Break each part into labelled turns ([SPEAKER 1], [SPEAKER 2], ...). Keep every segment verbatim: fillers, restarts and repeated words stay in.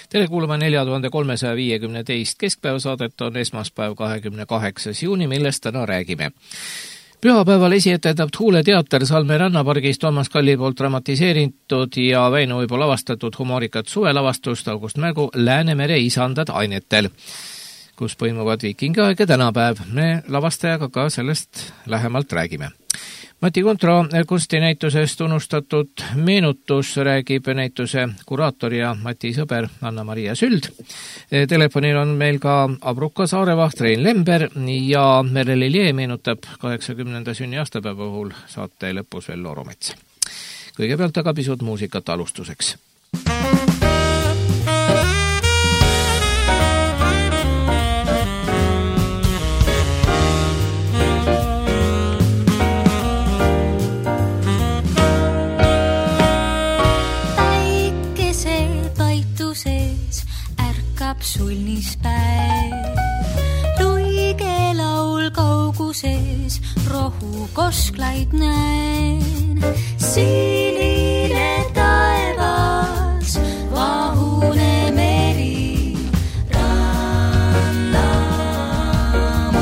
[SPEAKER 1] tere kuulama nelja tuhande kolmesaja viiekümne teist keskpäevasaadet on esmaspäev kahekümne kaheksas juuni, millest täna räägime. Pühapäeval esietendab Huule teater Salme rannapargis Toomas Kalli poolt dramatiseeritud ja Väino Uibo lavastatud humoorikat suvelavastust August Märgu Läänemere isandad ainetel, kus põimuvad viikingiaeg ja tänapäev. Me lavastajaga ka sellest lähemalt räägime. Mati Kontro kunstinäitusest unustatud meenutus räägib näituse kuraator ja Mati sõber Anna-Maria Süld. Telefonil on meil ka Abruka saarevaht Rein Lember ja Merle Lie meenutab kaheksakümnenda sünni aastapäeva puhul saate lõpus veel Loorometsa. Kõigepealt aga pisut muusikat alustuseks.
[SPEAKER 2] Sulnis päev, luige laul kauguses, rohu kosklaid näen. Sinine taevas, vahune meri, rannamaa.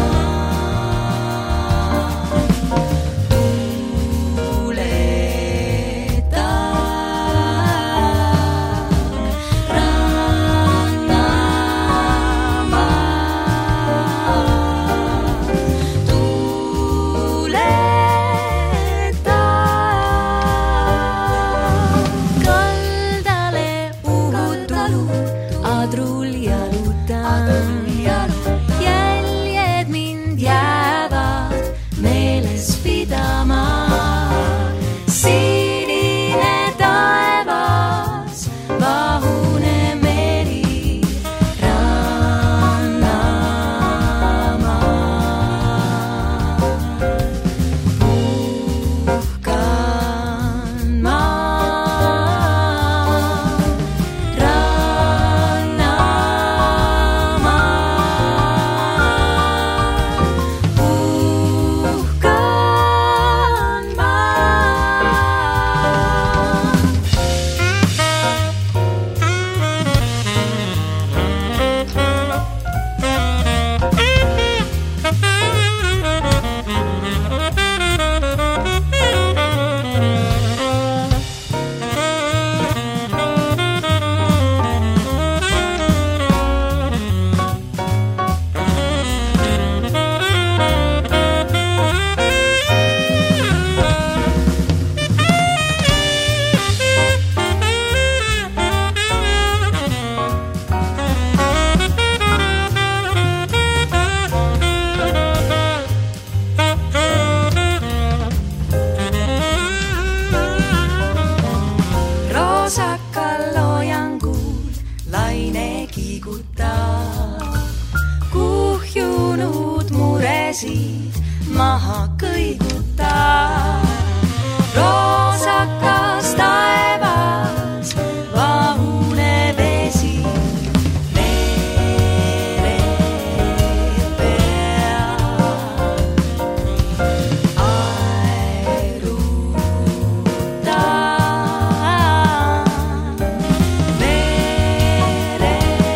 [SPEAKER 2] Maha kõiguta, roosakas taevas, vahune vesi, mere peal, aeruta, mere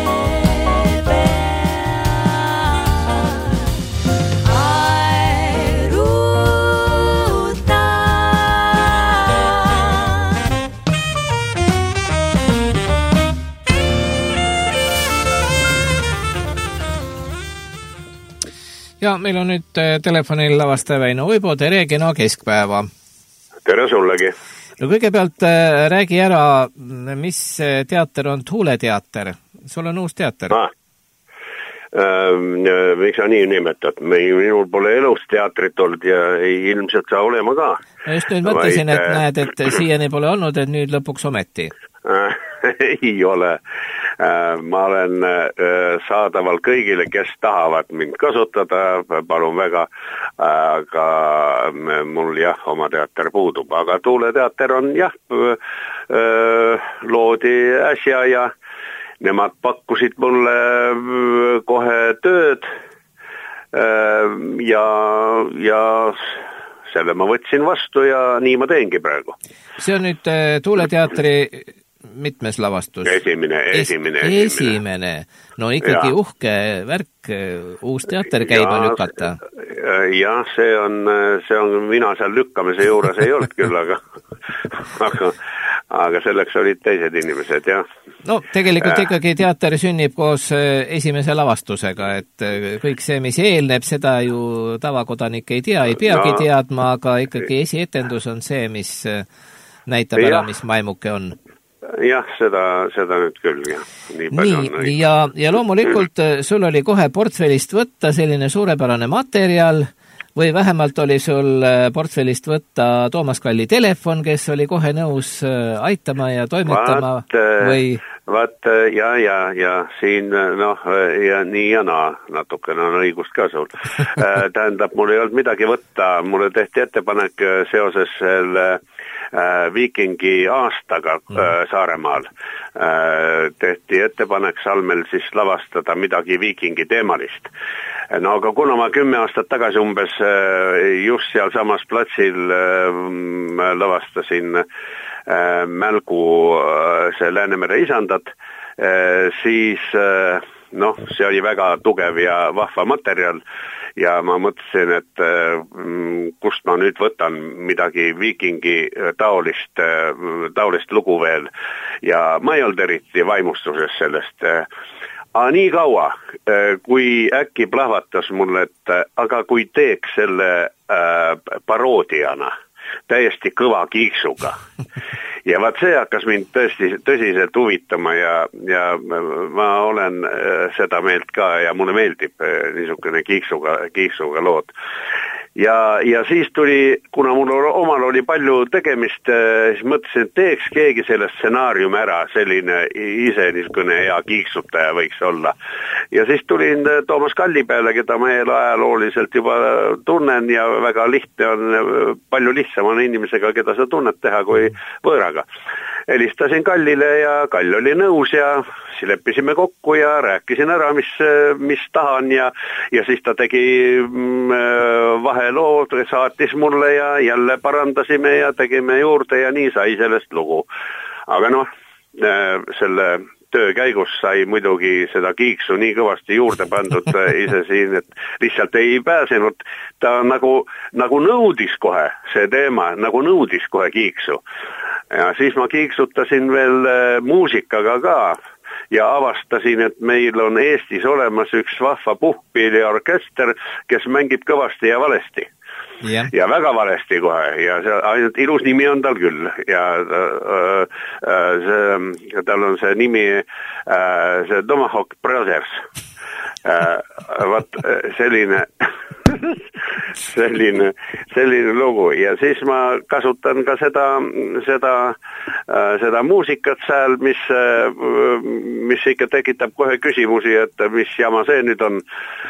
[SPEAKER 1] Ja meil on nüüd telefonil lavastaja Väino Uibo, tere, kena keskpäeva.
[SPEAKER 3] Tere sullegi.
[SPEAKER 1] No kõigepealt räägi ära, mis teater on Huule teater. Sul on uus teater.
[SPEAKER 3] Ah. Äh, miks sa nii nimetad? Minul pole elus teatrit olnud ja ilmselt saa olema ka.
[SPEAKER 1] No just nüüd mõtlesin, et näed, et siiani pole olnud, et nüüd lõpuks ometi.
[SPEAKER 3] Ei ole. Ma olen saadaval kõigile, kes tahavad mind kasutada, palun väga, aga mul jah, oma teater puudub. Aga Tuule teater on jah, loodi äsja ja nemad pakkusid mulle kohe tööd ja, ja selle ma võtsin vastu ja nii ma teengi praegu.
[SPEAKER 1] See on nüüd Tuule teatri mitmes lavastus?
[SPEAKER 3] Esimene, esimene,
[SPEAKER 1] es, esimene. Esimene. No ikkagi ja. Uhke värk, uus teater käima ja, lükata.
[SPEAKER 3] Jah, see on, see on, mina seal lükkamise juures ei olnud küll, aga, aga, aga selleks olid teised inimesed, jah.
[SPEAKER 1] No tegelikult äh. ikkagi teater sünnib koos esimese lavastusega, et kõik see, mis eelneb, seda ju tavakodanik ei tea, ei peagi no. teadma, aga ikkagi esietendus on see, mis näitab ära, mis maimuke on.
[SPEAKER 3] Jah, seda, seda nüüd küll, jah. Nii,
[SPEAKER 1] nii on, ja, ja loomulikult sul oli kohe portfellist võtta selline suurepärane materjal või vähemalt oli sul portfellist võtta Toomas Kalli telefon, kes oli kohe nõus aitama ja toimetama
[SPEAKER 3] vaat,
[SPEAKER 1] või...
[SPEAKER 3] Vaat, ja, ja, ja siin, noh, ja nii ja naa, natukene on õigust ka sul. Tähendab, mul ei olnud midagi võtta, mulle tehti ettepanek seoses selle Viikingi aastaga Saaremaal. Tehti ettepanek Salmel siis lavastada midagi Viikingi teemalist. No aga kuna ma kümme aastat tagasi umbes just seal samas platsil lavastasin mälgu see Läänemere isandad, siis noh, see oli väga tugev ja vahva materjal ja ma mõtlesin, et kust ma nüüd võtan midagi Viikingi taolist, taolist lugu veel ja ma ei olnud eriti vaimustuses sellest. Aga nii kaua, kui äkki plahvatas mulle, et aga kui teeks selle paroodiana, täiesti kõva kiiksuga. Ja vaat see hakkas mind tõesti, tõsiselt huvitama ja, ja ma olen seda meelt ka ja mulle meeldib niisugune kiiksuga, kiiksuga lood. Ja, ja siis tuli, kuna mul omal oli palju tegemist, siis mõtlesin, et teeks keegi selle stsenaariumi ära, selline ise niisugune hea kiiksutaja võiks olla. Ja siis tulin Toomas Kalli peale, keda ma ajalooliselt juba tunnen ja väga lihtne on, palju lihtsam on inimesega, keda sa tunned teha kui võõraga. Helistasin Kallile ja Kall oli nõus ja siis leppisime kokku ja rääkisin ära, mis, mis tahan ja, ja siis ta tegi vahelood, saatis mulle ja jälle parandasime ja tegime juurde ja nii sai sellest lugu. Aga noh, selle töö käigus sai muidugi seda kiiksu nii kõvasti juurde pandud ise siin, et lihtsalt ei pääsenud. Ta nagu, nagu nõudis kohe see teema, nagu nõudis kohe kiiksu. Ja siis ma kiiksutasin veel muusikaga ka ja avastasin, et meil on Eestis olemas üks vahva puhkpilliorkester, kes mängib kõvasti ja valesti. Yeah. Ja väga valesti kohe ja see, ainult ilus nimi on tal küll ja äh, äh, see, tal on see nimi äh, see Tomahawk Brothers äh, vaat selline selline, selline lugu ja siis ma kasutan ka seda, seda, seda muusikat seal, mis, mis ikka tekitab kohe küsimusi, et mis jama see nüüd on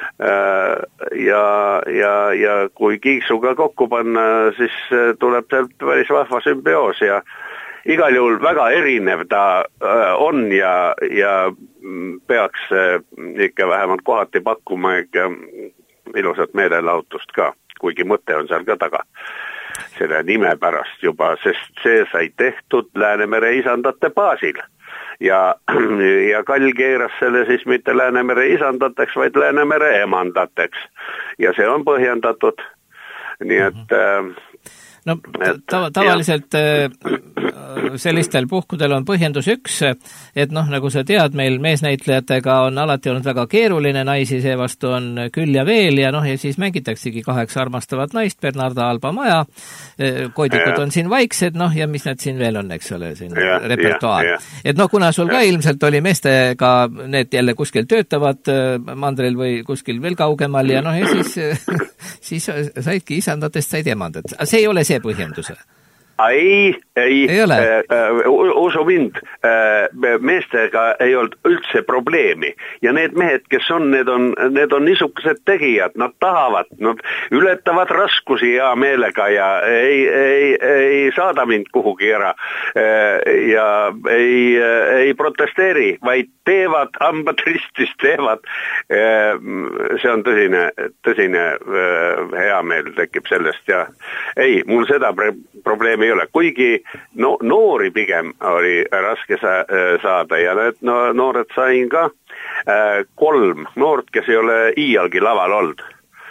[SPEAKER 3] ja, ja, ja kui kiiksuga kokku panna, siis tuleb sealt päris vahva sümbioos ja igal juhul väga erinev ta on ja, ja peaks ikka vähemalt kohati pakkuma ikka ilusat meelelahutust ka, kuigi mõte on seal ka taga selle nime pärast juba, sest see sai tehtud Läänemere isandate baasil ja, ja Kall keeras selle siis mitte Läänemere isandateks, vaid Läänemere emandateks ja see on põhjendatud, nii et
[SPEAKER 1] no tava, tavaliselt ja. Sellistel puhkudel on põhjendus üks, et noh, nagu sa tead, meil meesnäitlejatega on alati olnud väga keeruline, naisi seevastu on küll ja veel ja noh, ja siis mängitaksegi kaheksa armastavat naist, Bernarda Alba Maja, koodikud ja. On siin vaiksed, noh ja mis nad siin veel on, eks ole, siin ja, repertuaar. Ja, ja. Et noh, kuna sul ka ilmselt oli meestega, need jälle kuskil töötavad mandril või kuskil veel kaugemal ja noh, ja siis, siis saidki isandatest, said emandad. See ei ole see põhjenduse.
[SPEAKER 3] Ei, ei,
[SPEAKER 1] ei ole.
[SPEAKER 3] Äh, usu mind, äh, meestega ei olnud üldse probleemi ja need mehed, kes on, need on, need on niisugused tegijad, nad tahavad, nad ületavad raskusi hea meelega ja ei, ei, ei saada mind kuhugi ära äh, ja ei, ei protesteeri, vaid teevad, hambad ristis teevad. Äh, see on tõsine, tõsine äh, hea meel tekib sellest ja ei, mul seda pre- probleemi ei ole, kuigi no, noori pigem oli raske sa- saada ja need no, noored sain ka äh, kolm noort, kes ei ole iialgi laval olnud.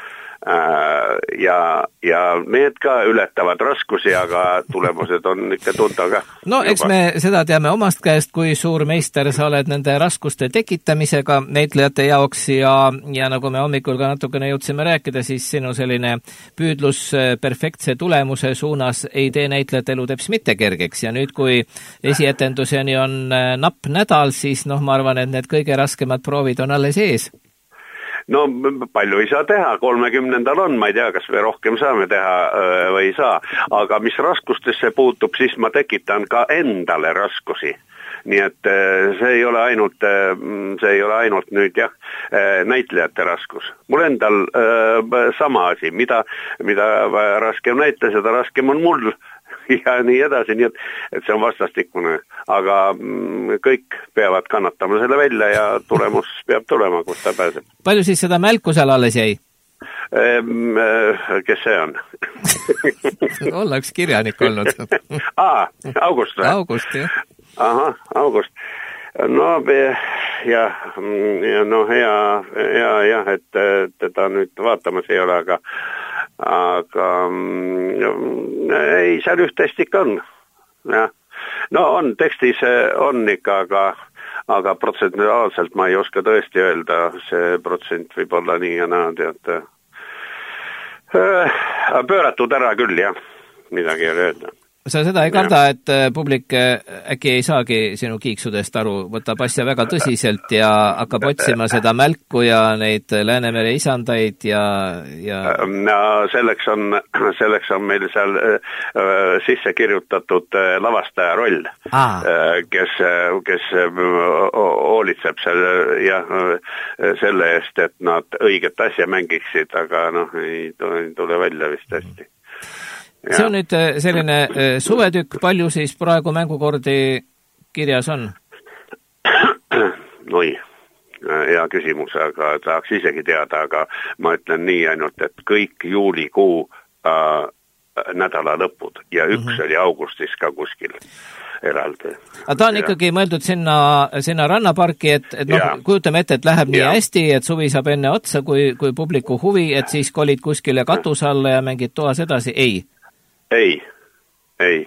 [SPEAKER 3] Ja, ja need ka ületavad raskusi, aga tulemused on ikka tunda ka.
[SPEAKER 1] No juba. Eks me seda teame omast käest, kui suur meister sa oled nende raskuste tekitamisega näitlejate jaoks ja, ja nagu me hommikul ka natukene jõudsime rääkida, siis sinu selline püüdlus perfektse tulemuse suunas ei tee näitlejate elu teps mitte kergeks ja nüüd, kui esietenduseni on napp nädal, siis noh, ma arvan, et need kõige raskemad proovid on alles ees.
[SPEAKER 3] No palju ei saa teha, kolmekümnendal on, ma ei tea, kas me rohkem saame teha või ei saa, aga mis raskustesse puutub, siis ma tekitan ka endale raskusi. Nii et see ei ole ainult, see ei ole ainult nüüd jah, näitlejate raskus. Mul endal sama asi, mida, mida raskem näitleja, seda raskem on mul ja nii edasi, nii et, et see on vastastikune, aga kõik peavad kannatama selle välja ja tulemus peab tulema, kus ta pääseb.
[SPEAKER 1] Palju siis seda mälku seal alles jäi?
[SPEAKER 3] Kes see on?
[SPEAKER 1] Ollaks kirjanik olnud.
[SPEAKER 3] Aa, August või?
[SPEAKER 1] August, jah.
[SPEAKER 3] Aha, August. No ja, ja no hea, hea, jah, et teda nüüd vaatamas ei ole, aga aga ei, seal üht-teist ikka on. Ja. No on, tekstis on ikka, aga, aga protsentuaalselt ma ei oska tõesti öelda, see protsent võib olla nii ja naa, tead. Pööratud ära küll, jah, midagi ei ole öelda.
[SPEAKER 1] Sa seda ei karda, et publik äkki ei saagi sinu kiiksudest aru, võtab asja väga tõsiselt ja hakkab otsima seda mälku ja neid Läänemere isandaid ja, ja...
[SPEAKER 3] No, selleks on, selleks on meil seal äh, sisse kirjutatud äh, lavastaja roll, äh, kes, kes hoolitseb selle, ja, selle eest, et nad õiget asja mängiksid, aga noh, ei tule, ei tule välja vist hästi. Ja.
[SPEAKER 1] See on nüüd selline suvetükk, palju siis praegu mängukordi kirjas on?
[SPEAKER 3] Noi, hea küsimus, aga tahaks isegi teada, aga ma ütlen nii ainult, et kõik juulikuu äh, nädala lõpud ja üks mm-hmm. oli augustis ka kuskil eraldi. Aga
[SPEAKER 1] ta on ja. ikkagi mõeldud sinna, sinna rannaparki, et, et noh, kujutame ette, et läheb nii ja. hästi, et suvi saab enne otsa, kui, kui publiku huvi, et siis kolid kuskile katuse alla ja mängid toas edasi, ei?
[SPEAKER 3] Ei, ei.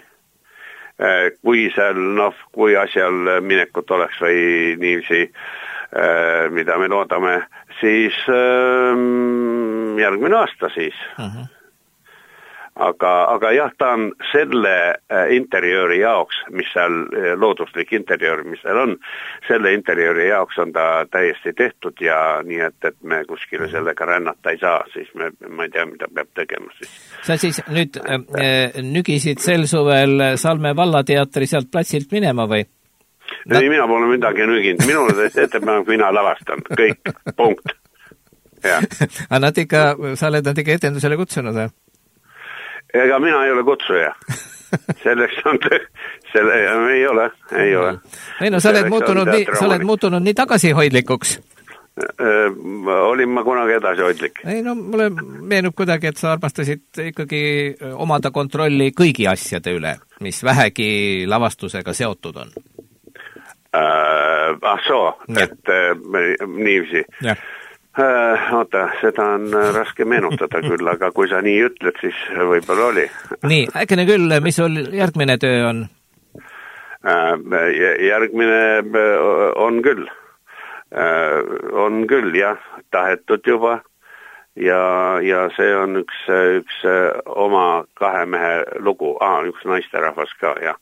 [SPEAKER 3] Kui seal, noh, kui asjal minekut oleks või niiviisi, mida me loodame, siis järgmine aasta siis. Uh-huh. Aga, aga jah, ta on selle interjööri jaoks, mis seal, looduslik interjöör, mis seal on, selle interjööri jaoks on ta täiesti tehtud ja nii, et, et me kuskile sellega rännata ei saa, siis me, ma ei tea, mida peab tegema siis.
[SPEAKER 1] Sa siis nüüd äh, nügisid sel suvel Salme vallateatri sealt platsilt minema või?
[SPEAKER 3] No, ei, mina pole midagi nüginud, minul ettepanek, mina lavastan, kõik, punkt.
[SPEAKER 1] Aga nad ikka, sa oled nad ikka etendusele kutsunud, või?
[SPEAKER 3] Ega mina ei ole kutsuja. Selleks on, selle, ei ole, ei ole.
[SPEAKER 1] Ei no, sa oled, muutunud nii, sa oled muutunud nii tagasihoidlikuks.
[SPEAKER 3] Olin ma kunagi edasihoidlik.
[SPEAKER 1] Ei no, mulle meenub kuidagi, et sa armastasid ikkagi omada kontrolli kõigi asjade üle, mis vähegi lavastusega seotud on.
[SPEAKER 3] Äh, ah soo, et äh, niivisi. Jah. Äh, oota, seda on raske meenutada küll, aga kui sa nii ütled, siis võib-olla oli.
[SPEAKER 1] Nii, äkene küll, mis sul järgmine töö on?
[SPEAKER 3] Äh, järgmine on küll. Äh, on küll, jah, tahetud juba. Ja, ja see on üks, üks oma kahe mehe lugu. Ah, üks naisterahvas ka, jah.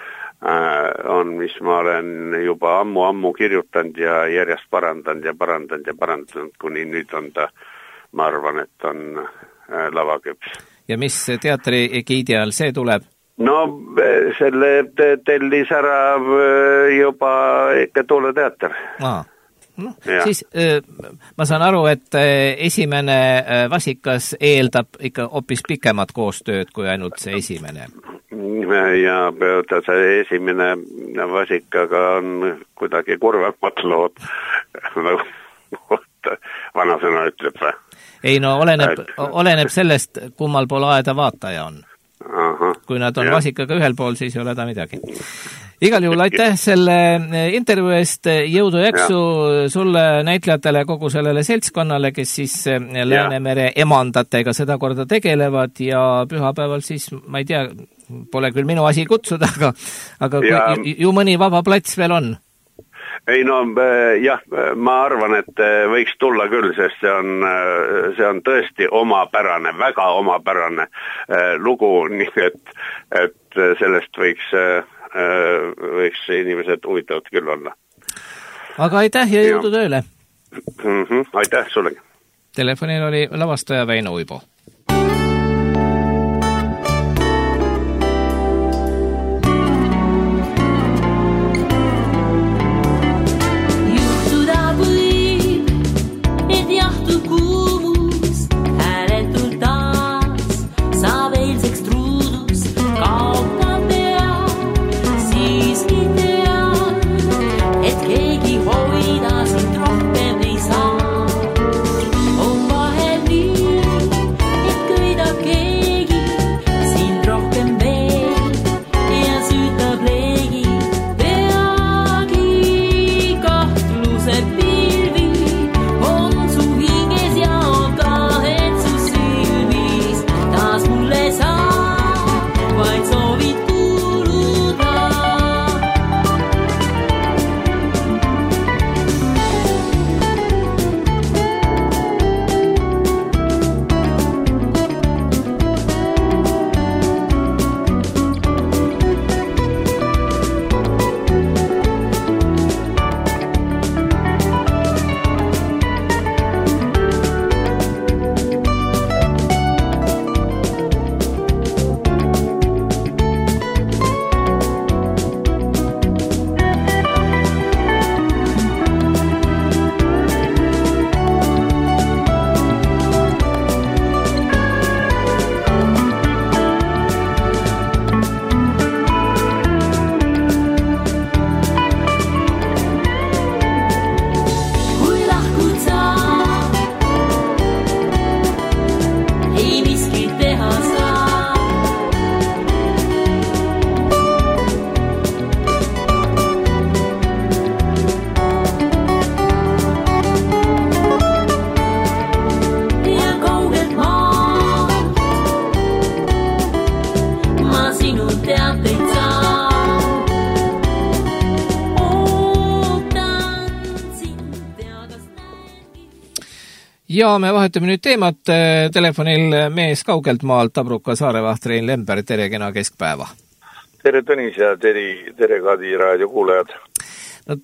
[SPEAKER 3] On, mis ma olen juba ammu-ammu kirjutanud ja järjest parandanud ja parandanud ja parandanud, kuni nüüd on ta, ma arvan, et on lavaküps.
[SPEAKER 1] Ja mis teatri egiidi all see tuleb?
[SPEAKER 3] No selle tellis ära juba ikka Tuule teater.
[SPEAKER 1] Aa. No, siis ma saan aru, et esimene Vasikas eeldab ikka hoopis pikemat koostööd kui ainult see esimene.
[SPEAKER 3] Ja see esimene Vasikaga on kuidagi kurvemad lood, nagu vanasõna ütleb või?
[SPEAKER 1] Ei no, oleneb, oleneb sellest, kummal pool aeda vaataja on.
[SPEAKER 3] Aha.
[SPEAKER 1] kui nad on vasikaga ühel pool, siis ei ole ta midagi. Igal juhul aitäh selle intervjuu eest, jõudu jaksu ja. Sulle näitlejatele kogu sellele seltskonnale, kes siis Läänemere emandatega seda korda tegelevad ja pühapäeval siis, ma ei tea, pole küll minu asi kutsuda, aga, aga ja. Kui, ju mõni vaba plats veel on.
[SPEAKER 3] Ei no jah, ma arvan, et võiks tulla küll, sest see on, see on tõesti omapärane, väga omapärane lugu, nii et, et sellest võiks võiks inimesed huvitavat küll olla.
[SPEAKER 1] Aga aitäh ja jõudu tööle!
[SPEAKER 3] Mm-hmm, aitäh sullegi!
[SPEAKER 1] Telefonil oli lavastaja Väino Uibo.
[SPEAKER 2] Juhtuda võib, et jahtu kuumus hääletult taas saab eilseks truudus kaotada. Et keegi hoida sind rohkem ei saa. On vahel nii, et köidab keegi sind rohkem veel ja süütab leegi. Peagi kahtlused pilvi on su hinges ja on kahet su silmis. Taas mulle saab, vaid soovid kuuluda.
[SPEAKER 1] Ja me vahetame nüüd teemat. Telefonil mees kaugelt maalt, Tabruka saarevaht Rein Lember, tere kena keskpäeva.
[SPEAKER 4] Tere Tõnis ja tere, tere Kadi raadio kuulajad.
[SPEAKER 1] No,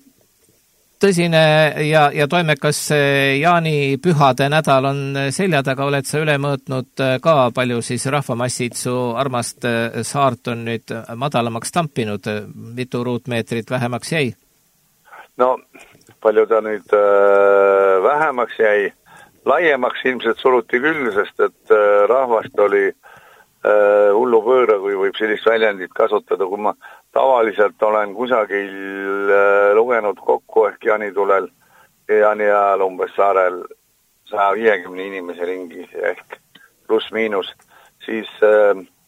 [SPEAKER 1] tõsine ja, ja toimekas Jaani pühade nädal on selja taga, oled sa üle mõõtnud ka palju siis rahvamassid su armast saart on nüüd madalamaks tampinud, mitu ruutmeetrit vähemaks jäi? No,
[SPEAKER 4] palju ta nüüd äh, vähemaks jäi? Laiemaks ilmselt suruti küll, sest et rahvast oli äh, hullu pööra, kui võib sellist väljendit kasutada, kui ma tavaliselt olen kusagil äh, lugenud kokku ehk jaanitulel ja jaani ajal umbes saarel saja viiekümne inimese ringi ehk pluss miinus, siis äh,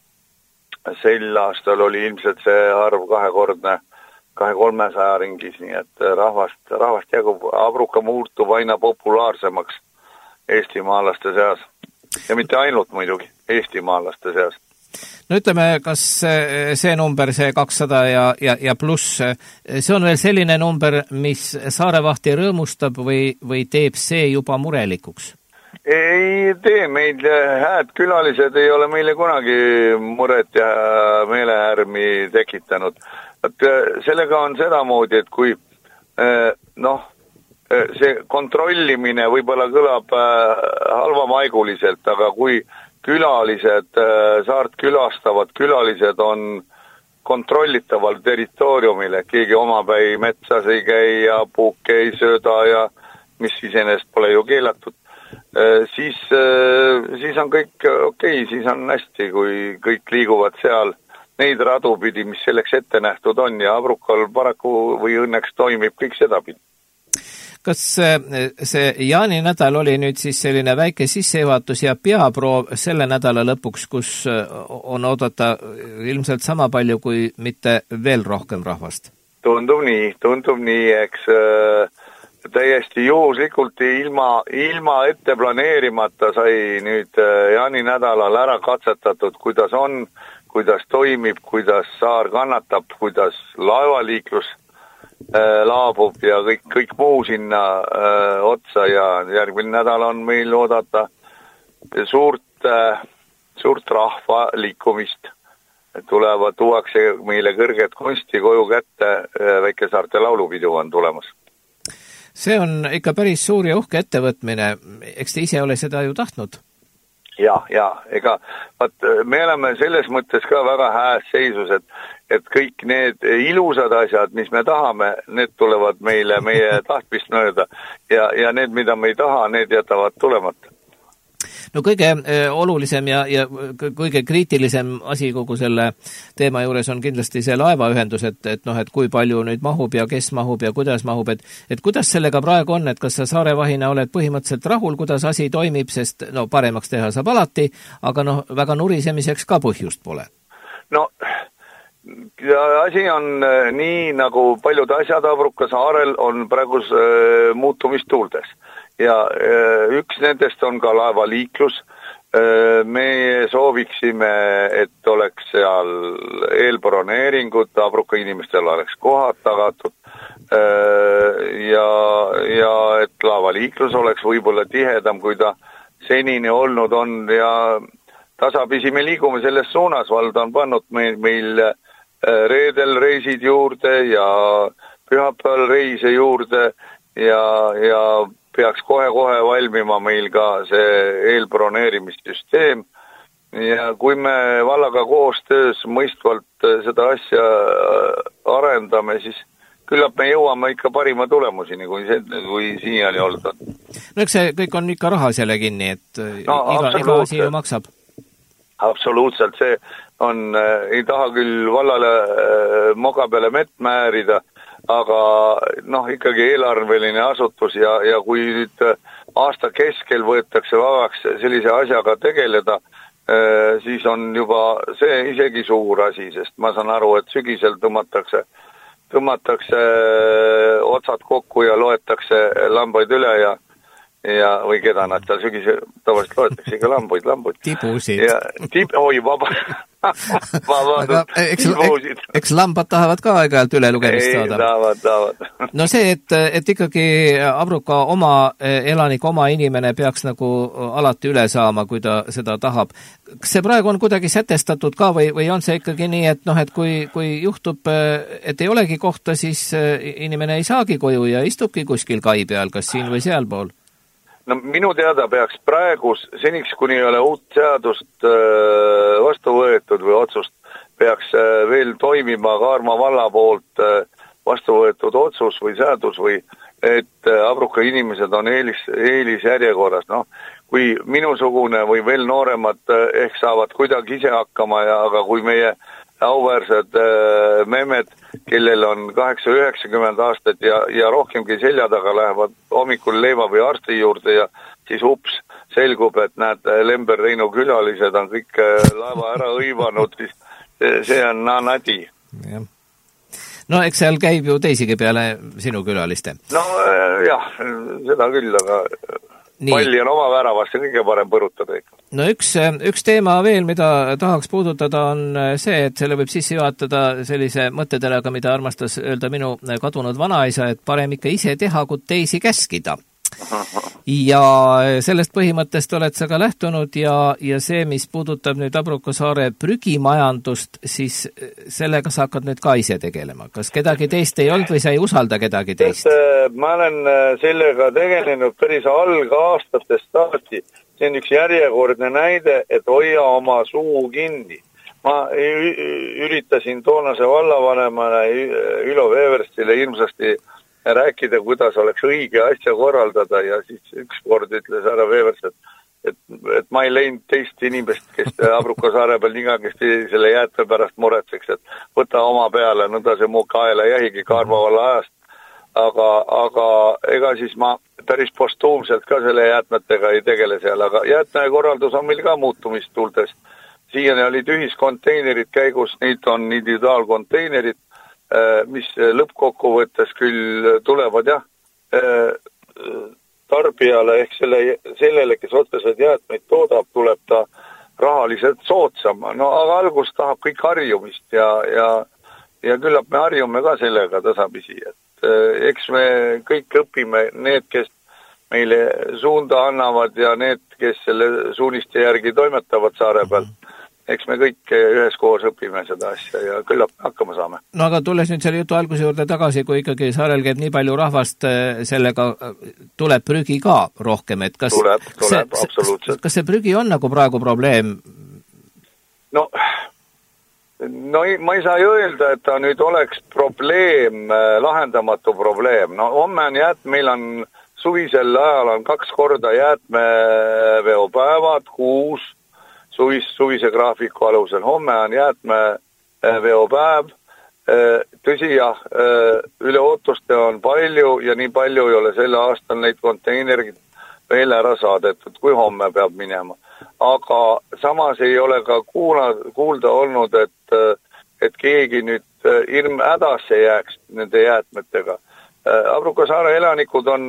[SPEAKER 4] sel aastal oli ilmselt see arv kahekordne kahe kolmesaja ringis, nii et rahvast, rahvast jagub, Abruka muutub aina populaarsemaks eestimaalaste seas. Ja mitte ainult muidugi, eestimaalaste seas.
[SPEAKER 1] No ütleme, kas see number, see kakssada ja, ja, ja pluss, see on veel selline number, mis saarevahti rõõmustab või, või teeb see juba murelikuks?
[SPEAKER 4] Ei tee, meil hääd külalised ei ole meile kunagi muret ja meeleärmi tekitanud. Et sellega on sedamoodi, et kui noh, see kontrollimine võib-olla kõlab halvamaiguliselt, aga kui külalised, saart külastavad külalised on kontrollitaval territooriumil, et keegi omapäi metsas ei käi ja puuke ei sööda ja mis iseenesest pole ju keelatud, siis, siis on kõik okei, okay, siis on hästi, kui kõik liiguvad seal neid radu pidi, mis selleks ette nähtud on ja Abrukal paraku või õnneks toimib kõik sedapidi.
[SPEAKER 1] kas see jaaninädal oli nüüd siis selline väike sissejuhatus ja peaproov selle nädala lõpuks, kus on oodata ilmselt sama palju kui mitte veel rohkem rahvast?
[SPEAKER 4] Tundub nii, tundub nii, eks äh, täiesti juhuslikult ilma, ilma ette planeerimata sai nüüd äh, jaaninädalal ära katsetatud, kuidas on, kuidas toimib, kuidas saar kannatab, kuidas laevaliiklus äh, laabub ja kõik, kõik muu sinna äh, otsa ja järgmine nädal on meil oodata suurt, äh, suurt rahva liikumist. Tulevad, tuuakse meile kõrget kunsti koju kätte, Väikesaarte laulupidu on tulemas.
[SPEAKER 1] See on ikka päris suur ja uhke ettevõtmine, eks te ise ole seda ju tahtnud?
[SPEAKER 4] Ja, ja, ega vaat, me oleme selles mõttes ka väga hääs seisus, et, et kõik need ilusad asjad, mis me tahame, need tulevad meile meie tahtmist mööda ja, ja need, mida me ei taha, need jätavad tulemata.
[SPEAKER 1] No kõige olulisem ja, ja kõige kriitilisem asi kogu selle teema juures on kindlasti see laevaühendus, et, et noh, et kui palju nüüd mahub ja kes mahub ja kuidas mahub, et, et kuidas sellega praegu on, et kas sa saarevahina oled põhimõtteliselt rahul, kuidas asi toimib, sest no paremaks teha saab alati, aga noh, väga nurisemiseks ka põhjust pole.
[SPEAKER 4] No ja asi on nii, nagu paljud asjad Abruka saarel on praegus äh, muutumistuuldes. Ja üks nendest on ka laevaliiklus. Me sooviksime, et oleks seal eelbroneeringud, Abruka inimestel oleks kohad tagatud ja, ja et laevaliiklus oleks võib-olla tihedam, kui ta senini olnud on ja tasapisi me liigume selles suunas. Vald on pannud meil, meil reedel reisid juurde ja pühapäeval reise juurde ja, ja peaks kohe-kohe valmima meil ka see eelbroneerimissüsteem ja kui me vallaga koostöös mõistvalt seda asja arendame, siis küllap me jõuame ikka parima tulemusini, kui, see, kui siiani olnud on.
[SPEAKER 1] No eks see kõik on ikka rahas jälle kinni, et no, iga, iga asi ju maksab.
[SPEAKER 4] Absoluutselt, see on, ei taha küll vallale moga peale mett määrida, aga noh, ikkagi eelarveline asutus ja, ja kui nüüd aasta keskel võetakse vabaks sellise asjaga tegeleda, siis on juba see isegi suur asi, sest ma saan aru, et sügisel tõmmatakse, tõmmatakse otsad kokku ja loetakse lambaid üle ja ja, või keda nad seal sügise tavaliselt loetakse ikka lambuid, lambuid.
[SPEAKER 1] Tibusid.
[SPEAKER 4] Ja, tib, oi, vaba.
[SPEAKER 1] Aga eks, eks, eks lambad tahavad ka aeg-ajalt üle lugemist saada.
[SPEAKER 4] Ei, tahavad, tahavad.
[SPEAKER 1] No see, et, et ikkagi Abruka oma elanik, oma inimene peaks nagu alati üle saama, kui ta seda tahab. Kas see praegu on kuidagi sätestatud ka või, või on see ikkagi nii, et noh, et kui, kui juhtub, et ei olegi kohta, siis inimene ei saagi koju ja istubki kuskil kai peal, kas siin või seal pool?
[SPEAKER 4] No minu teada peaks praegu, seniks kuni ei ole uut seadust vastu võetud või otsust, peaks veel toimima Kaarma valla poolt vastu võetud otsus või seadus või et Abruka inimesed on eelis, eelisjärjekorras. No, kui minusugune või veel nooremad ehk saavad kuidagi ise hakkama, ja, aga kui meie auväärsed äh, memmed, kellel on kaheksa üheksakümmend aastat ja, ja rohkemgi selja taga lähevad hommikul leiva või arsti juurde ja siis ups, selgub, et näed, Lember Reinu külalised on kõik laeva ära õivanud, siis see on nadi.
[SPEAKER 1] Ja. No eks seal käib ju teisigi peale sinu külaliste.
[SPEAKER 4] No jah, seda küll, aga nii. Palli on oma väravasse kõige parem põrutada ikka.
[SPEAKER 1] No üks, üks teema veel, mida tahaks puudutada, on see, et selle võib sisse juhatada sellise mõttetelega, mida armastas öelda minu kadunud vanaisa, et parem ikka ise teha, kui teisi käskida. Ja sellest põhimõttest oled sa ka lähtunud ja, ja see, mis puudutab nüüd Abruka saare prügimajandust, siis sellega sa hakkad nüüd ka ise tegelema. Kas kedagi teist ei olnud või sa ei usalda kedagi teist?
[SPEAKER 4] Ma olen sellega tegelenud päris algaastastest saati. See on üks järjekordne näide, et hoia oma suu kinni. Ma üritasin toonase vallavanemana Ülo Veeverstile hirmsasti rääkida, kuidas oleks õige asja korraldada ja siis üks kord ütles härra Veevers, et, et, et ma ei leidnud teist inimest, kes Abruka saare peal nigakesti selle jäätme pärast muretseks, et võta oma peale, nõnda see mu kaela jähigi Kaarma valla ajast. aga, aga ega siis ma päris postuumselt ka selle jäätmetega ei tegele seal, aga jäätmekorraldus on meil ka muutumist tuldes. Siiani olid ühiskonteinerid käigus, nüüd on individuaalkonteinerid, mis lõppkokkuvõttes küll tulevad jah, tarbijale ehk selle, sellele, kes otseselt jäätmeid toodab, tuleb ta rahaliselt soodsam. No aga algus tahab kõik harjumist ja, ja, ja küllap me harjume ka sellega tasapisi, et eks me kõik õpime, need, kes meile suunda annavad ja need, kes selle suuniste järgi toimetavad saare peal, eks me kõik üheskoos õpime seda asja ja küllap hakkama saame.
[SPEAKER 1] No aga tulles nüüd selle jutu alguse juurde tagasi, kui ikkagi saarel käib nii palju rahvast, sellega tuleb prügi ka rohkem, et kas,
[SPEAKER 4] tuleb, tuleb,
[SPEAKER 1] see,
[SPEAKER 4] absoluutselt.
[SPEAKER 1] Kas see prügi on nagu praegu probleem?
[SPEAKER 4] No, no ei, ma ei saa öelda, et ta nüüd oleks probleem, lahendamatu probleem. No homme on jäätme, meil on suvisel ajal on kaks korda jäätmeveopäevad, kuus, Suvis, suvise graafiku alusel. Homme on jäätmeveopäev. Tõsi jah, üle ootuste on palju ja nii palju ei ole selle aastal neid konteinerid veel ära saadetud, kui homme peab minema. Aga samas ei ole ka kuula, kuulda olnud, et, et keegi nüüd hirm hädasse jääks nende jäätmetega. Abruka saare elanikud on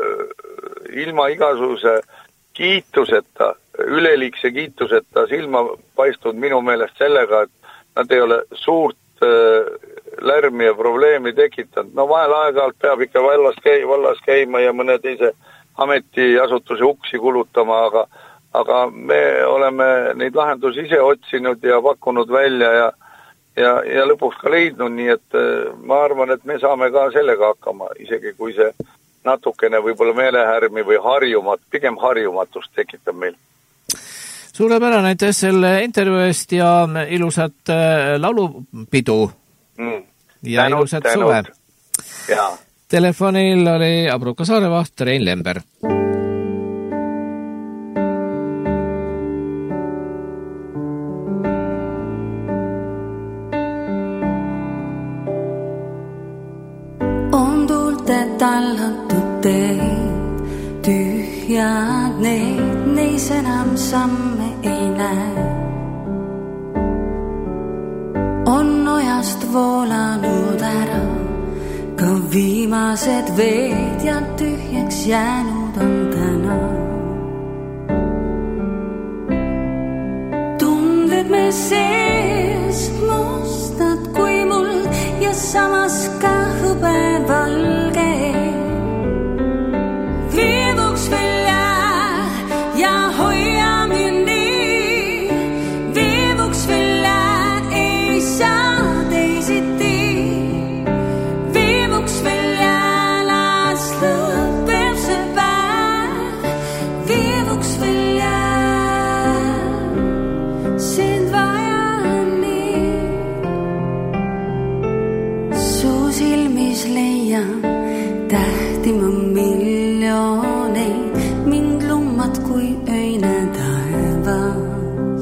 [SPEAKER 4] ilma igasuguse kiituseta, üleliigse kiituseta silma paistnud minu meelest sellega, et nad ei ole suurt äh, lärmi ja probleemi tekitanud. No vahel aeg-ajalt peab ikka vallas, käi, vallas käima ja mõne teise ametiasutuse uksi kulutama, aga, aga me oleme neid lahendusi ise otsinud ja pakkunud välja ja, ja, ja lõpuks ka leidnud, nii et äh, ma arvan, et me saame ka sellega hakkama, isegi kui see natukene võib-olla meelehärmi või harjumat, pigem harjumatust tekitab meil.
[SPEAKER 1] Suurepärane, aitäh selle intervjuu eest ja ilusat laulupidu mm. ja tänud, ilusat tänud. Suve.
[SPEAKER 4] Ja.
[SPEAKER 1] Telefonil oli Abruka saarevaht Rein Lember.
[SPEAKER 2] On tuulte tallatud teid, tühjad need, neis enam samme ei näe. On ojast voolanud ära, ka viimased veed ja tühjaks jäänud on täna. Tunded me sees mustad kui muld ja samas ka hõbe valge. Viivuks veel jää ja hoia mind nii. Viivuks veel jää, ei saa teisiti. Viivuks veel jää, las lõpeb see päev. Viivuks veel jää, sind vaja nii. Su silmis leian tähti ma miljoneid, mind lummat kui öine taevas.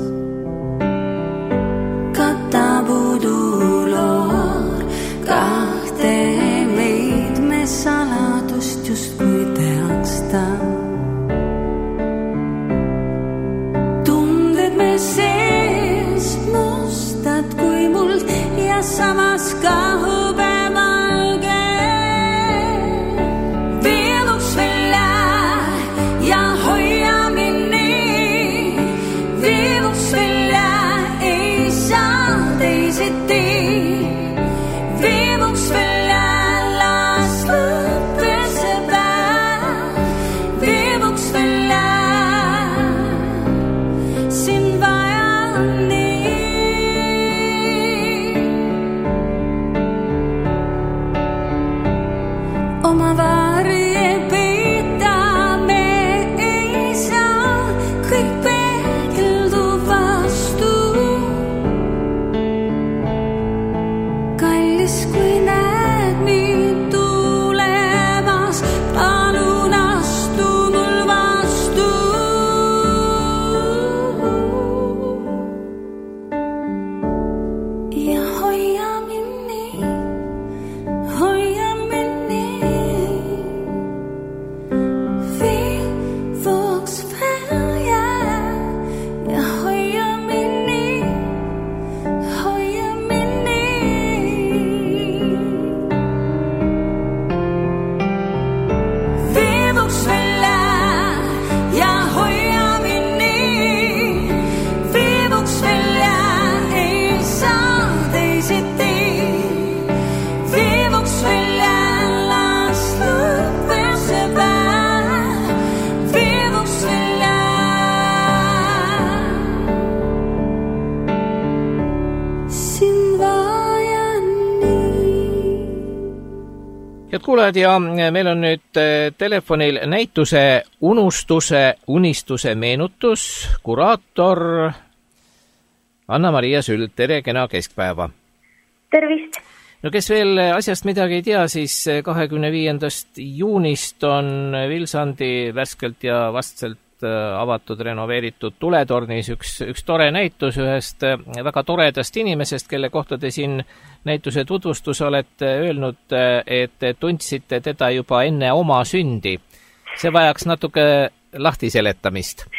[SPEAKER 2] Katab uduloor kahte meid, me saladust just kui teaks ta. Tunded me sees mustad kui muld ja samas ka hõbe valge. Viivuks veel jää ja hoia mind nii. Viivuks veel jää, ei saa teisiti. Viivuks veel jää, las lõpeb see päev. Viivuks veel jää, sind vaja nii. Oma varje pita me ei saa, kõik peegeldub vastu. Kallis, kui näed mind tulemas, palun astu mul vastu. Ja hoia mind nii, hoia mind nii.
[SPEAKER 1] kuulajad ja meil on nüüd telefonil näituse Unustuse, unistuse meenutus, kuraator Anna-Maria Sült, tere, kena keskpäeva.
[SPEAKER 5] Tervist!
[SPEAKER 1] No kes veel asjast midagi ei tea, siis kahekümne viiendast juunist on Vilsandi värskelt ja vastselt avatud, renoveeritud tuletornis üks, üks tore näitus ühest väga toredast inimesest, kelle kohta te siin näituse tutvustus olete öelnud, et tundsite teda juba enne oma sündi. See vajaks natuke lahti seletamist.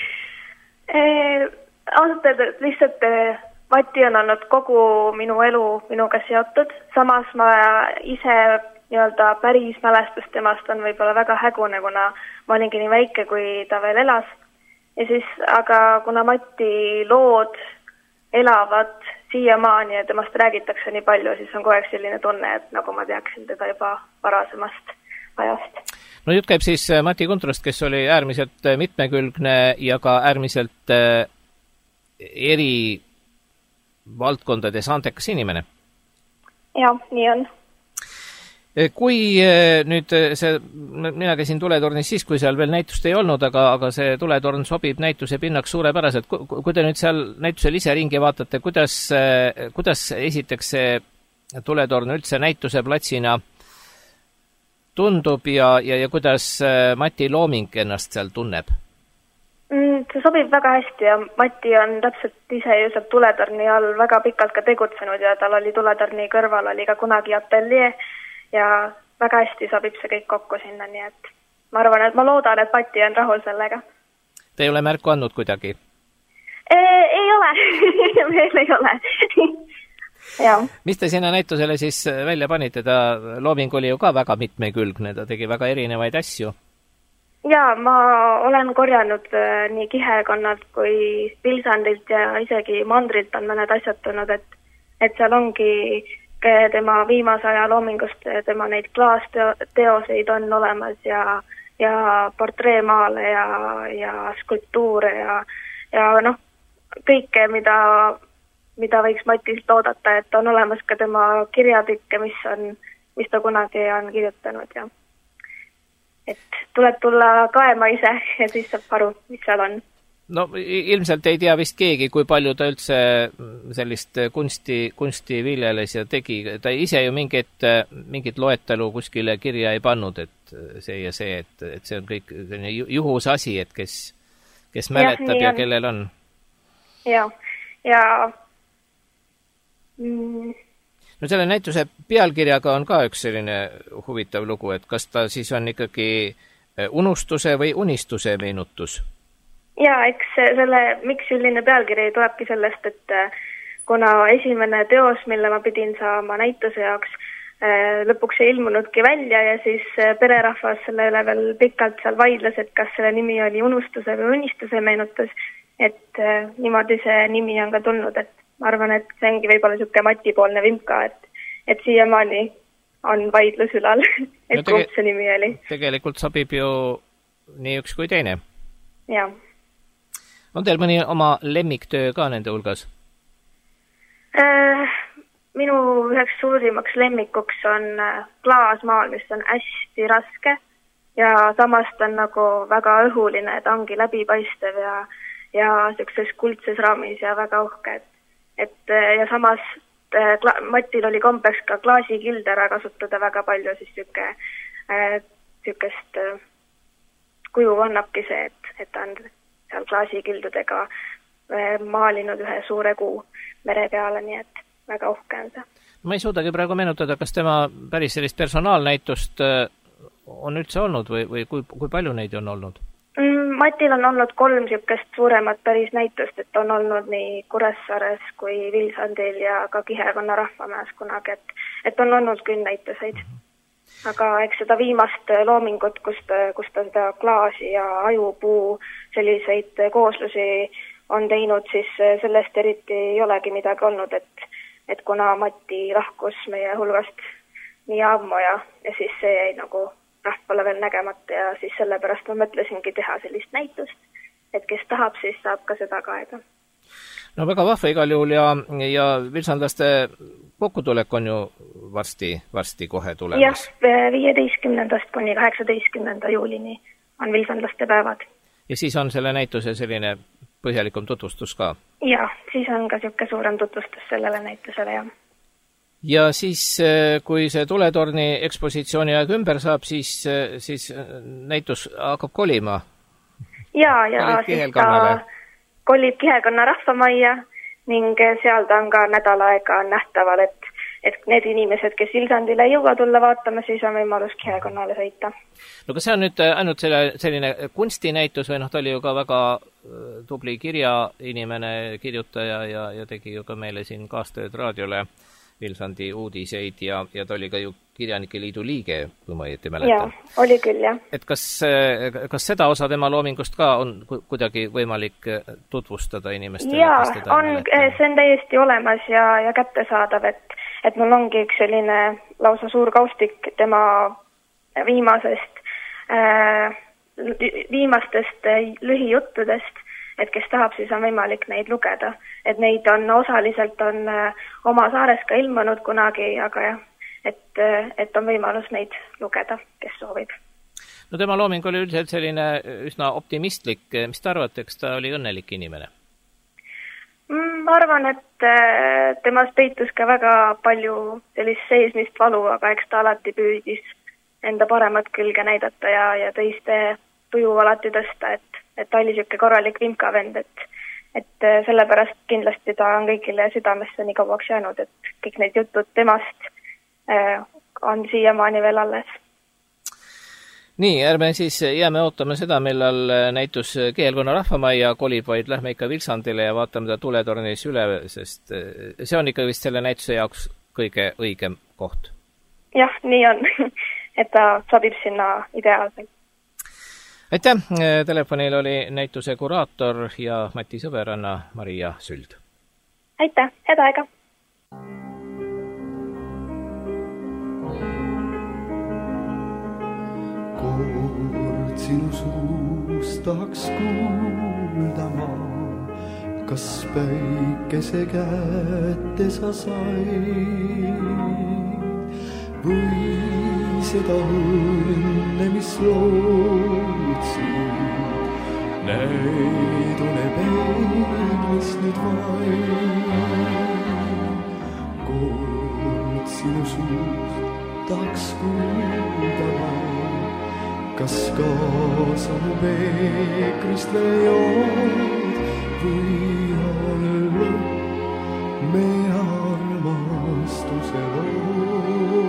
[SPEAKER 5] Ausalt öeldes lihtsalt Mati on olnud kogu minu elu minuga seotud. Samas ma ise nii-öelda päris mälestus temast on võib-olla väga hägune, kuna ma olingi nii väike, kui ta veel elas. Ja siis, aga kuna Mati lood elavad siiamaani ja temast räägitakse nii palju, siis on kogu aeg selline tunne, et nagu ma teaksin teda juba varasemast ajast.
[SPEAKER 1] No jutt käib siis Mati Kuntrast, kes oli äärmiselt mitmekülgne ja ka äärmiselt eri valdkondades antekas inimene.
[SPEAKER 5] Ja, nii on.
[SPEAKER 1] Kui nüüd see, mina käisin tuletornis siis, kui seal veel näitust ei olnud, aga, aga see tuletorn sobib näituse pinnaks suurepäraselt. Kui te nüüd seal näitusel ise ringi vaatate, kuidas, kuidas esiteks see tuletorn üldse näituse platsina tundub ja, ja, ja kuidas Mati Looming ennast seal tunneb?
[SPEAKER 5] See sobib väga hästi ja Mati on täpselt ise ju seal tuletorni all väga pikalt ka tegutsenud ja tal oli tuletorni kõrval oli ka kunagi ateljee ja väga hästi sobib see kõik kokku sinna, nii et ma arvan, et ma loodan, et Mati on rahul sellega.
[SPEAKER 1] Te ei ole märku andnud kuidagi?
[SPEAKER 5] E, ei ole, veel ei ole. Ja.
[SPEAKER 1] Mis te sinna näitusele siis välja panite? Ta Looming oli ju ka väga mitmekülgne, ta tegi väga erinevaid asju.
[SPEAKER 5] Ja, ma olen korjanud nii Kihekonnalt kui Vilsandilt ja isegi Mandrilt on mõned asjad tulnud, et, et seal ongi tema viimase aja loomingust, tema neid klaasteoseid on olemas ja, ja portreemaale ja, ja skulptuure ja, ja noh, kõike, mida, mida võiks Matist oodata, et on olemas ka tema kirjatikke, mis, on, mis ta kunagi on kirjutanud ja et tuleb tulla kaema ise ja siis saab aru, mis seal on.
[SPEAKER 1] No ilmselt ei tea vist keegi, kui palju ta üldse sellist kunsti, kunsti viljeles ja tegi. Ta ise ju mingit, mingit loetelu kuskile kirja ei pannud, et see ja see, et, et see on kõik juhus asi, et kes, kes mäletab ja, ja kellel on.
[SPEAKER 5] Ja, ja mm.
[SPEAKER 1] No selle näituse pealkirjaga on ka üks selline huvitav lugu, et kas ta siis on ikkagi unustuse või unistuse meenutus?
[SPEAKER 5] Ja, eks selle, miks selline pealkiri tulebki sellest, et kuna esimene teos, mille ma pidin saama näituse jaoks, lõpuks ei ilmunudki välja ja siis pererahvas selle üle veel pikalt seal vaidles, et kas selle nimi oli unustuse või unistuse meenutus, et niimoodi see nimi on ka tulnud, et ma arvan, et see ongi võib-olla niisugune Mati-poolne vimka, et, et siiamaani on vaidlus ülal, et no tege- kumb see nimi oli.
[SPEAKER 1] Tegelikult sobib ju nii üks kui teine.
[SPEAKER 5] Jaa.
[SPEAKER 1] On teil mõni oma lemmiktöö ka nende hulgas?
[SPEAKER 5] Äh, minu üheks suurimaks lemmikuks on klaasmaal, mis on hästi raske ja samast on nagu väga õhuline, et ongi läbipaistev ja, ja sellises kuldses raamis ja väga uhke. Et, et ja samas kla- Matil oli kombeks ka klaasikilde ära kasutada väga palju, siis siuke, äh, siukest äh, kuju annabki see, et, et ta on seal klaasikildudega maalinud ühe suure kuu mere peale, nii et väga uhke on see.
[SPEAKER 1] Ma ei suudagi praegu meenutada, kas tema päris sellist personaalnäitust on üldse olnud või, või kui, kui palju neid on olnud?
[SPEAKER 5] Matil on olnud kolm siukest suuremat päris näitust, et on olnud nii Kuressaares kui Vilsandil ja ka Kihekonna rahvamäes kunagi, et, et on olnud küll näituseid. Aga eks seda viimast loomingut, kus ta, kus ta seda klaasi ja ajupuu selliseid kooslusi on teinud, siis sellest eriti ei olegi midagi olnud, et, et kuna Mati lahkus meie hulgast nii ammu ja, ja siis see jäi nagu rahvale veel nägemata ja siis sellepärast ma mõtlesingi teha sellist näitust, et kes tahab, siis saab ka seda kaeda.
[SPEAKER 1] no väga vahva igal juhul ja, ja vilsandlaste kokkutulek on ju varsti, varsti kohe tulemas.
[SPEAKER 5] jah, viieteistkümnendast kuni kaheksateistkümnenda juulini on vilsandlaste päevad.
[SPEAKER 1] Ja siis on selle näituse selline põhjalikum tutvustus ka?
[SPEAKER 5] Jah, siis on ka siuke suurem tutvustus sellele näitusele, jah.
[SPEAKER 1] Ja siis, kui see tuletorni ekspositsiooni aeg ümber saab, siis, siis näitus hakkab kolima?
[SPEAKER 5] Jaa, ja siis ta kolib Kihekonna rahvamajja ning seal ta on ka nädal aega nähtaval, et, et need inimesed, kes Vilsandile ei jõua tulla vaatama, siis on võimalus Kihekonnale sõita. No kas see on nüüd ainult selle, selline kunstinäitus või noh, ta oli ju ka väga tubli kirjainimene, kirjutaja ja, ja tegi ju ka meile siin kaastööd raadiole Vilsandi uudiseid ja, ja ta oli ka ju Kirjanike Liidu liige, kui ma õieti mäletan. Jaa, oli küll, jah. Et kas, kas seda osa tema loomingust ka on kuidagi võimalik tutvustada inimestele? Jaa, on, see on täiesti olemas ja, ja kättesaadav, et, et mul ongi üks selline lausa suur kaustik tema viimasest, äh, viimastest lühijuttudest, et kes tahab, siis on võimalik neid lugeda. Et neid on osaliselt on oma saares ka ilmunud kunagi, aga jah, et, et on võimalus neid lugeda, kes soovib.
[SPEAKER 1] No tema looming oli üldiselt selline üsna optimistlik. Mis te arvate, kas ta oli õnnelik inimene?
[SPEAKER 5] Ma arvan, et temas peitus ka väga palju sellist seesmist valu, aga eks ta alati püüdis enda paremat külge näidata ja, ja teiste tuju alati tõsta, et et ta oli siuke korralik vimkavend, et, et sellepärast kindlasti ta on kõigile südamesse nii kauaks jäänud, et kõik need jutud temast äh, on siiamaani veel alles.
[SPEAKER 1] Nii, ärme siis jääme ootama seda, millal näitus Kihekonna rahvamajja kolib, vaid lähme ikka Vilsandile ja vaatame ta tuletornis üle, sest see on ikka vist selle näituse jaoks kõige õigem koht.
[SPEAKER 5] Jah, nii on, et ta sobib sinna ideaalselt.
[SPEAKER 1] Aitäh! Telefonil oli näituse kuraator ja Mati Sõberanna Maria Süld.
[SPEAKER 5] Aitäh! Head aega!
[SPEAKER 6] Kord sinu suust tahaks kuulda ma, kas päikese kätte sa said või seda õnne, mis lootsid, näidune peeglis nüüd vaid. Kord sinu suust tahaks kuulda ma, kas kaasa mu peekrist veel jood või olla me armastuse lood.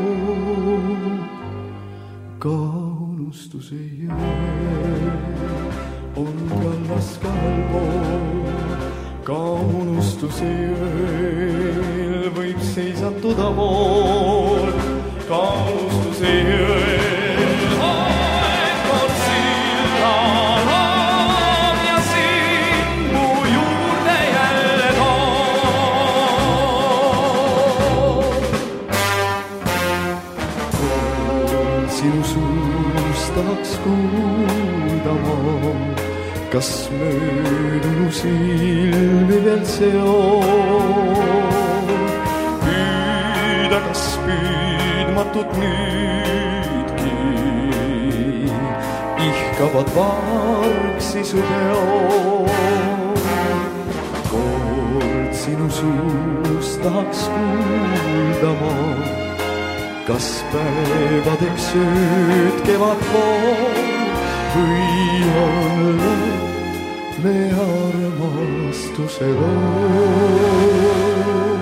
[SPEAKER 6] Kaunustuse jõe on kallas kalpool, kaunustuse jõel võib seisatuda vool, kaunustuse jõel aeg on sillal haam ja sind mu juurde jälle toon. Sinu suust tahaks kuulda ma, kas möödunu silmi veel seon. Püüda, kas püüdmatut nüüdki ihkavad vargsi su peon. Kord sinu suust tahaks kuulda ma, kas päevadeks sööd kevad pool või on me armastuse lood.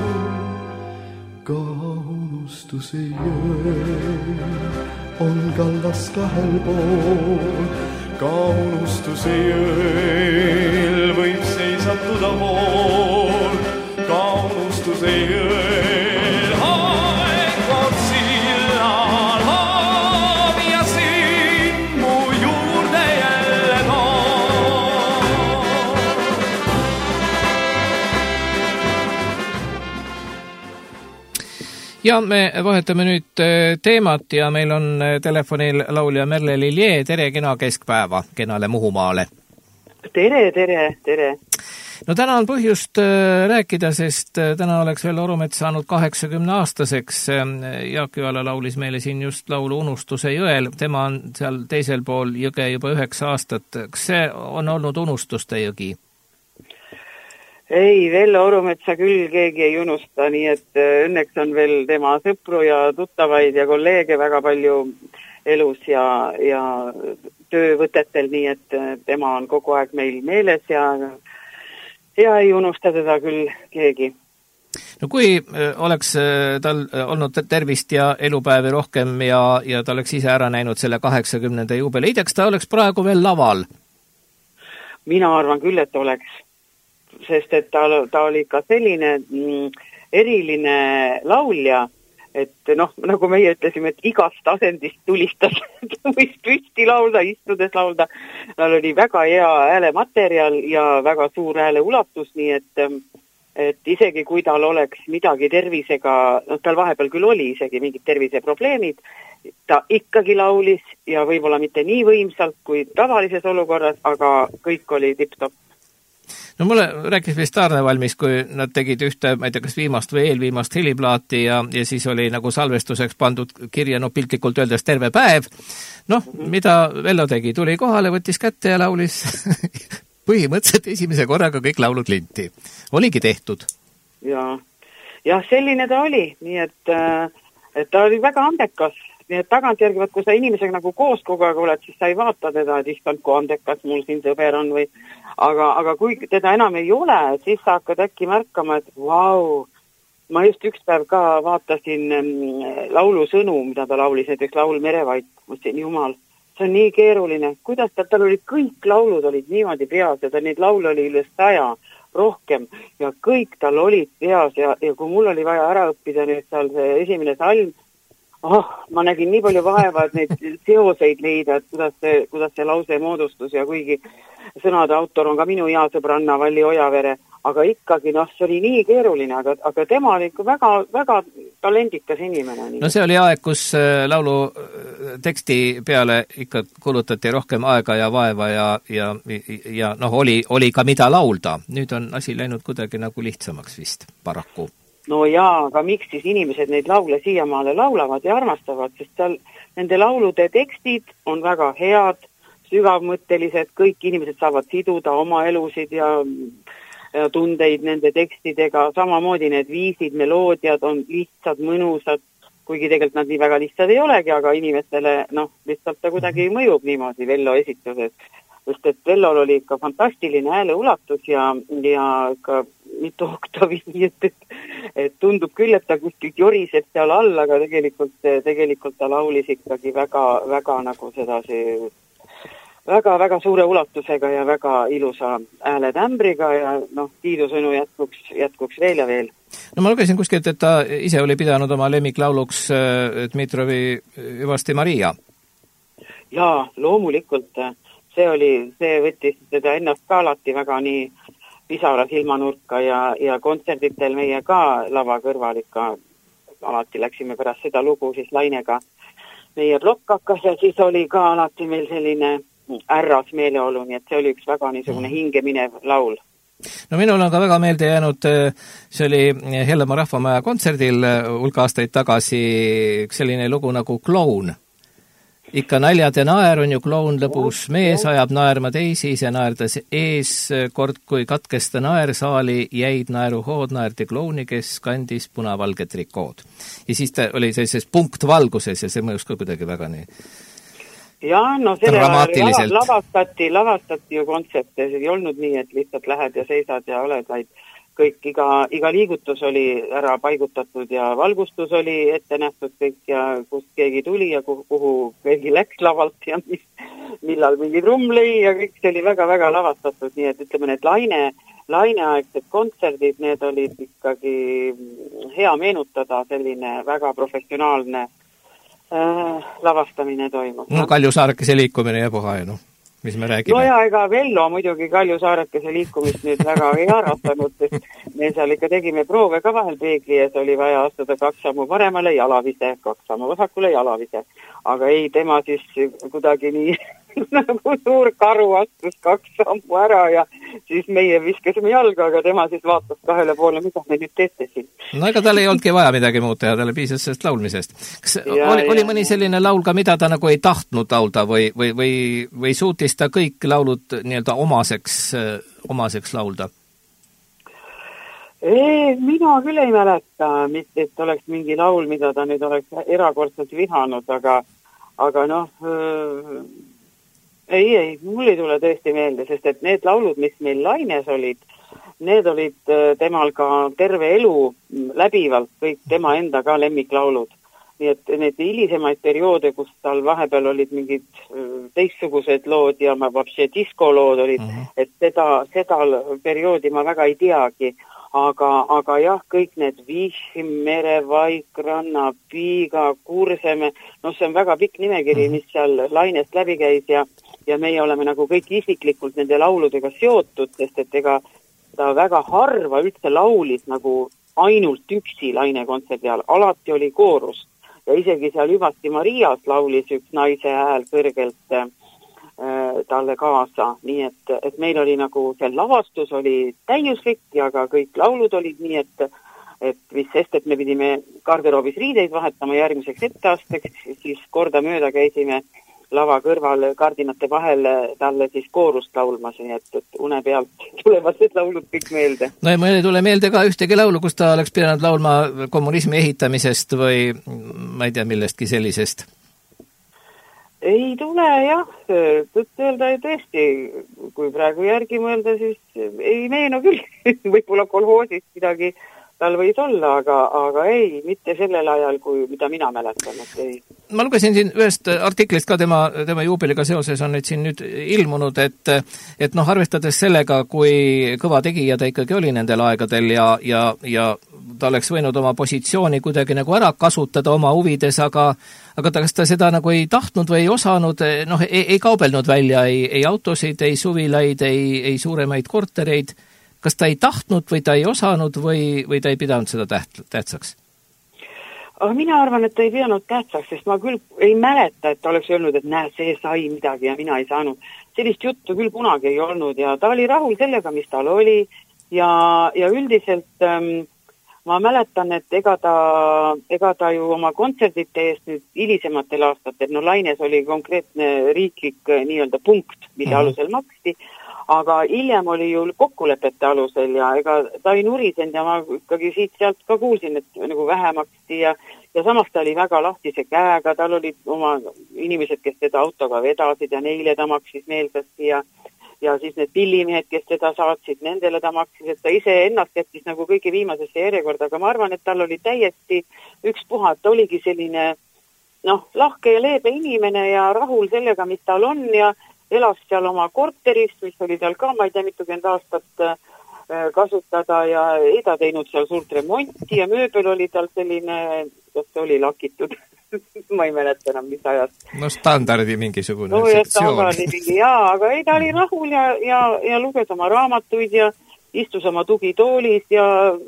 [SPEAKER 6] Kaunustuse jõe on kallas kahel pool, kaunustuse jõel võib seisatuda vool, kaunustuse jõel aeg on sillal haam ja sind mu juurde jälle toon.
[SPEAKER 1] Ja me vahetame nüüd teemat ja meil on telefonil laulja Merle Lilje. Tere, kena keskpäeva kenale Muhumaale.
[SPEAKER 7] Tere, tere, tere.
[SPEAKER 1] no täna on põhjust rääkida, sest täna oleks Vello Orumets saanud kaheksakümne aastaseks. Jaak Joala laulis meile siin just laulu Unustuse jõel. Tema on seal teisel pool jõge juba üheksa aastat. Kas see on olnud unustuste jõgi?
[SPEAKER 7] Ei, Vello Orumetsa küll keegi ei unusta, nii et õnneks on veel tema sõpru ja tuttavaid ja kolleege väga palju elus ja, ja töövõtetel, nii et tema on kogu aeg meil meeles ja ja ei unusta teda küll keegi.
[SPEAKER 1] No kui oleks tal olnud tervist ja elupäevi rohkem ja, ja ta oleks ise ära näinud selle kaheksakümnenda juubeli, ei teaks, ta oleks praegu veel laval?
[SPEAKER 7] Mina arvan küll, et oleks, sest et ta, ta oli ka selline mm, eriline laulja, et noh, nagu meie ütlesime, et igast asendist tulistas, võis püsti laulda, istudes laulda. Tal oli väga hea häälematerjal ja väga suur hääle ulatus, nii et, et isegi kui tal oleks midagi tervisega, no tal vahepeal küll oli isegi mingid terviseprobleemid, ta ikkagi laulis ja võib-olla mitte nii võimsalt kui tavalises olukorras, aga kõik oli tipp-topp.
[SPEAKER 1] No mulle rääkis vist Arne Valmis, kui nad tegid ühte, ma ei tea, kas viimast või eelviimast heliplaati ja, ja siis oli nagu salvestuseks pandud kirja, no piltlikult öeldes terve päev. Noh, mm-hmm. mida Vello tegi? Tuli kohale, võttis kätte ja laulis põhimõtteliselt esimese korraga kõik laulud linti. Oligi tehtud.
[SPEAKER 7] Ja, ja selline ta oli, nii et, et ta oli väga andekas. Nii et tagantjärgi, kui sa inimesega nagu koos kogu aeg oled, siis sa ei vaata teda, et issand, kui andekas mul siin sõber on või aga, aga kui teda enam ei ole, siis sa hakkad äkki märkama, et vau, ma just üks päev ka vaatasin laulu sõnu, mida ta laulis, näiteks laul Merevait, mõtlesin, jumal, see on nii keeruline, kuidas ta, tal olid kõik laulud olid niimoodi peas ja ta neid laule oli üle saja rohkem ja kõik tal olid peas ja, ja kui mul oli vaja ära õppida nüüd seal see esimene salm, oh, ma nägin nii palju vaeva, et neid seoseid leida, et kuidas see, kuidas see lause moodustus ja kuigi sõnade autor on ka minu hea sõbranna Valli Ojavere, aga ikkagi, noh, see oli nii keeruline, aga, aga tema oli ikka väga, väga talendikas inimene.
[SPEAKER 1] No see oli aeg, kus laulu teksti peale ikka kulutati rohkem aega ja vaeva ja, ja, ja noh, oli, oli ka mida laulda. Nüüd on asi läinud kuidagi nagu lihtsamaks vist, paraku.
[SPEAKER 7] No jaa, aga miks siis inimesed neid laule siiamaale laulavad ja armastavad, sest seal nende laulude tekstid on väga head, sügavmõttelised, kõik inimesed saavad siduda oma elusid ja, ja tundeid nende tekstidega, samamoodi need viisid, meloodiad on lihtsad, mõnusad, kuigi tegelikult nad nii väga lihtsad ei olegi, aga inimestele, noh, lihtsalt ta kuidagi mõjub niimoodi Vello esituses. Sest et Vellol oli ikka fantastiline hääle ulatus ja, ja ka mitu oktavi, et, et, et tundub küll, et ta kuskilt joriseb seal all, aga tegelikult, tegelikult ta laulis ikkagi väga, väga nagu sedasi väga, väga suure ulatusega ja väga ilusa hääletämbriga ja noh, kiidusõnu jätkuks, jätkuks veel ja veel.
[SPEAKER 1] No ma lugesin kuskilt, et ta ise oli pidanud oma lemmiklauluks Dmitrovi Ivasti Maria.
[SPEAKER 7] Jaa, loomulikult. See oli, see võttis seda ennast ka alati väga nii pisara silmanurka ja, ja kontserditel meie ka lava kõrval ikka alati läksime pärast seda lugu siis Lainega meie plokk hakkas ja siis oli ka alati meil selline ärras meeleolu, nii et see oli üks väga niisugune hingeminev laul.
[SPEAKER 1] No minul on ka väga meelde jäänud, see oli Hellemaa Rahvamaja kontserdil hulka aastaid tagasi selline lugu nagu Kloun. Ikka naljad ja naer on ju kloun lõbus, mees ajab naerma teisi, ise naerdas ees, kord kui katkesta naer saali, jäid naeruhood, naerdi klouni, kes kandis punavalge trikood. Ja siis ta oli sellises punktvalguses ja see mõjus ka kuidagi väga nii
[SPEAKER 7] ja no selle ajal lavastati, lavastati ju kontserte, see ei olnud nii, et lihtsalt lähed ja seisad ja oled, vaid kõik, iga, iga liigutus oli ära paigutatud ja valgustus oli ette nähtud kõik ja kust keegi tuli ja kuhu, kuhu keegi läks lavalt ja mis, millal mingi trumm lõi ja kõik see oli väga-väga lavastatud, nii et ütleme, need laine, laineaegsed kontserdid, need olid ikkagi hea meenutada, selline väga professionaalne äh, lavastamine toimus.
[SPEAKER 1] No Kalju Saarekese liikumine ja puha ja noh. Mis me räägime?
[SPEAKER 7] No ja ega Vello muidugi Kalju Saarekese liikumist nüüd väga ei harrastanud, sest me seal ikka tegime proove ka vahel peegli, et oli vaja astuda kaks sammu paremale jalavise, kaks sammu vasakule jalavise. Aga ei, tema siis kuidagi nii, nagu suur karu astus kaks sammu ära ja siis meie viskasime jalga, aga tema siis vaatas kahele poole, mida me nüüd teete siin.
[SPEAKER 1] No ega tal ei olnudki vaja midagi muud teha, talle piisas sellest laulmisest. Kas ja, oli, oli mõni selline laul ka, mida ta nagu ei tahtnud laulda või, või, või, või suutis ta kõik laulud nii-öelda omaseks, omaseks laulda?
[SPEAKER 7] Ei, mina küll ei mäleta, mitte et oleks mingi laul, mida ta nüüd oleks erakordselt vihanud, aga, aga noh, öö, ei, ei, mul ei tule tõesti meelde, sest et need laulud, mis meil Laines olid, need olid temal ka terve elu läbivalt, kõik tema enda ka lemmiklaulud. Nii et need hilisemaid perioode, kus tal vahepeal olid mingid teistsugused lood ja ma vapsi diskolood olid, uh -huh. et seda, seda perioodi ma väga ei teagi. Aga, aga jah, kõik need Vihm, Merevaik, Ranna, Piiga, Kurseme, noh, see on väga pikk nimekiri, mis seal Lainest läbi käis ja, ja meie oleme nagu kõik isiklikult nende lauludega seotud, sest et ega ta väga harva üldse laulis nagu ainult üksi Laine kontserdi all, alati oli koorus ja isegi seal Hüvasti Marias laulis üks naise hääl kõrgelt äh, talle kaasa, nii et, et meil oli nagu see lavastus oli täiuslik ja ka kõik laulud olid nii, et, et mis sest, et me pidime garderoobis riideid vahetama järgmiseks etteasteks, siis korda mööda käisime lava kõrval kardinate vahel talle siis koorust laulmas, nii et, et une pealt tulevad need laulud kõik meelde.
[SPEAKER 1] No ja meil ei tule meelde ka ühtegi laulu, kus ta oleks pidanud laulma kommunismi ehitamisest või ma ei tea millestki sellisest.
[SPEAKER 7] Ei tule jah, tõtt öelda tõesti, kui praegu järgi mõelda, siis ei meenu küll, võib-olla kolhoosist midagi tal võis olla, aga, aga ei, mitte sellel ajal, kui, mida mina mäletan, et ei.
[SPEAKER 1] Ma lugesin siin ühest artiklist ka tema, tema juubeliga seoses on nüüd siin nüüd ilmunud, et, et noh, arvestades sellega, kui kõva tegija ta ikkagi oli nendel aegadel ja, ja, ja ta oleks võinud oma positsiooni kuidagi nagu ära kasutada oma huvides, aga aga ta, kas ta seda nagu ei tahtnud või ei osanud, noh, ei, ei kaubelnud välja ei, ei autosid, ei suvilaid, ei, ei suuremaid kortereid. Kas ta ei tahtnud või ta ei osanud või, või ta ei pidanud seda täht, tähtsaks?
[SPEAKER 7] Aga mina arvan, et ta ei pidanud tähtsaks, sest ma küll ei mäleta, et ta oleks öelnud, et näe, see sai midagi ja mina ei saanud. Sellist juttu küll kunagi ei olnud ja ta oli rahul sellega, mis tal oli ja, ja üldiselt ähm, ma mäletan, et ega ta, ega ta ju oma kontserdite eest nüüd hilisematel aastatel, no Laines oli konkreetne riiklik nii-öelda punkt, mille mm-hmm. alusel maksti, aga hiljem oli ju kokkulepete alusel ja ega ta ei nurisend ja ma ikkagi siit sealt ka kuulsin, et nagu vähe maksti ja, ja samas ta oli väga lahtise käega, tal olid oma inimesed, kes teda autoga vedasid ja neile ta maksis meelsasti ja ja siis need pillimehed, kes teda saatsid, nendele ta maksis, et ta ise ennast jättis nagu kõige viimasesse järjekorda, aga ma arvan, et tal oli täiesti ükspuha, et ta oligi selline noh, lahke ja leebe inimene ja rahul sellega, mis tal on ja elas seal oma korteris, mis oli tal ka, ma ei tea, mitukümmend aastat kasutada ja ei ta teinud seal suurt remonti ja mööbel oli tal selline, kas see oli lakitud ma ei mäleta enam, mis ajast.
[SPEAKER 1] No standardi mingisugune
[SPEAKER 7] no, sektsioon. Jaa, aga ei, ta oli rahul ja, ja, ja luges oma raamatuid ja istus oma tugitoolis ja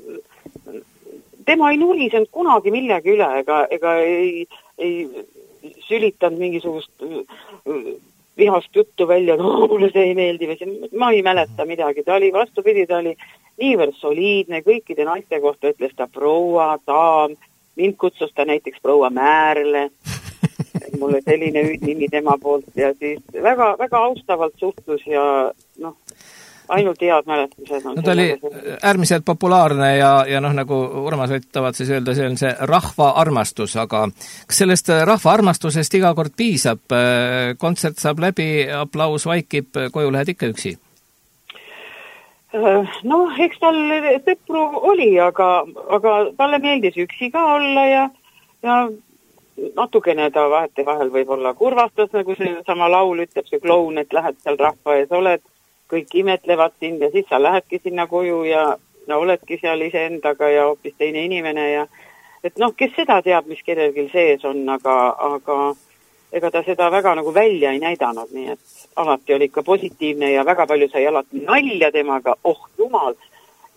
[SPEAKER 7] tema ei nurisenud kunagi millegi üle, ega, ega ei, ei sülitanud mingisugust vihast juttu välja, no mulle see ei meeldi, ma ei mäleta midagi, ta oli vastupidi, ta oli niivõrd soliidne, kõikide naiste kohta ütles ta proua, daam, mind kutsus ta näiteks proua Määrle, mulle selline nimi tema poolt ja siis väga, väga austavalt suhtlus ja noh, ainult head mäletused on.
[SPEAKER 1] No ta oli äärmiselt populaarne ja, ja noh, nagu Urmas võtavad siis öelda, see on see rahva armastus, aga kas sellest rahva armastusest iga kord piisab? Kontsert saab läbi, aplaus vaikib, koju lähed ikka üksi?
[SPEAKER 7] Noh, eks tal sõpru oli, aga, aga talle meeldis üksi ka olla ja, ja natukene ta vahete vahel võib-olla kurvastas, nagu see sama laul ütleb, see kloun, et lähed seal rahva ees, oled, kõik imetlevad sind ja siis sa lähedki sinna koju ja, ja oledki seal iseendaga ja hoopis teine inimene ja et noh, kes seda teab, mis kellelgi sees on, aga, aga ega ta seda väga nagu välja ei näidanud, nii et alati oli ikka positiivne ja väga palju sai alati nalja temaga, oh jumal,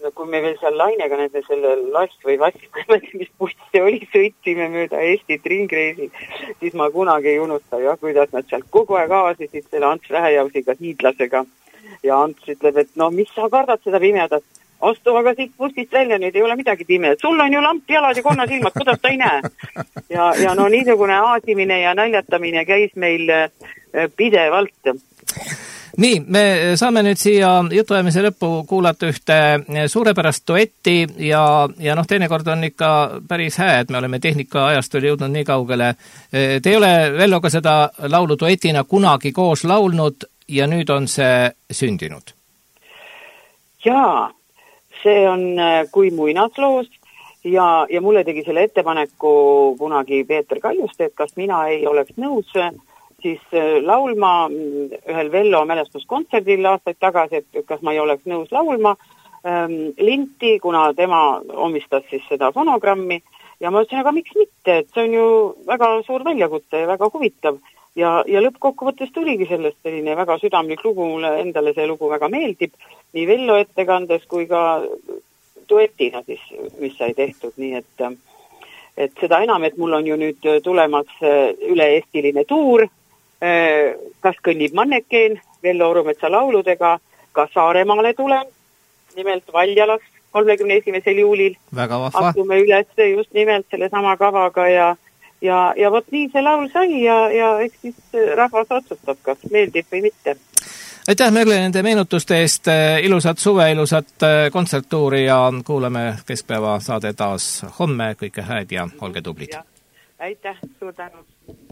[SPEAKER 7] kui me veel seal Lainega nende selle lass või vass, mis buss see oli, sõitsime mööda Eestit ringreisil, siis ma kunagi ei unusta, jah, kuidas nad seal kogu aeg aasisid selle Ants Vähejausiga, hiidlasega. Ja Ants ütleb, et no mis sa kardad seda pimedat? Astu aga siit bussist välja, nüüd ei ole midagi pimedat. Sul on ju lamp jalad ja konnasilmad, kuidas ta ei näe? Ja, ja no niisugune aasimine ja naljatamine käis meil pidevalt.
[SPEAKER 1] Nii, me saame nüüd siia jutuajamise lõppu kuulata ühte suurepärast duetti ja, ja noh, teinekord on ikka päris hää, et me oleme tehnika ajastul jõudnud nii kaugele. Te ei ole Velloga seda laulu duetina kunagi koos laulnud ja nüüd on see sündinud.
[SPEAKER 7] Jaa, see on Kui muinasloos ja, ja mulle tegi selle ettepaneku kunagi Peeter Kaljuste, et kas mina ei oleks nõus siis laulma ühel Vello mälestuskontserdil aastaid tagasi, et kas ma ei oleks nõus laulma ähm, linti, kuna tema omistas siis seda fonogrammi ja ma ütlesin, aga miks mitte, et see on ju väga suur väljakutse ja väga huvitav ja, ja lõppkokkuvõttes tuligi sellest selline väga südamlik lugu, mulle endale see lugu väga meeldib, nii Vello ettekandes kui ka duetina siis, mis sai tehtud, nii et, et seda enam, et mul on ju nüüd tulemas üle-eestiline tuur, kas kõnnib Mannekeen Vello Orumetsa lauludega, ka Saaremaale tulen, nimelt Valjalas kolmekümne esimesel juulil.
[SPEAKER 1] Väga vahva.
[SPEAKER 7] Asume üles just nimelt selle sama kavaga ja, ja, ja võt nii see laul sai ja, ja eks siis rahvas otsustab, kas meeldib või mitte.
[SPEAKER 1] Aitäh Merle nende meenutuste eest, ilusat suve, ilusat kontserttuuri ja kuulame keskpäeva saade taas homme, kõike hääd ja olge tublid. Ja,
[SPEAKER 7] aitäh, suur tänu.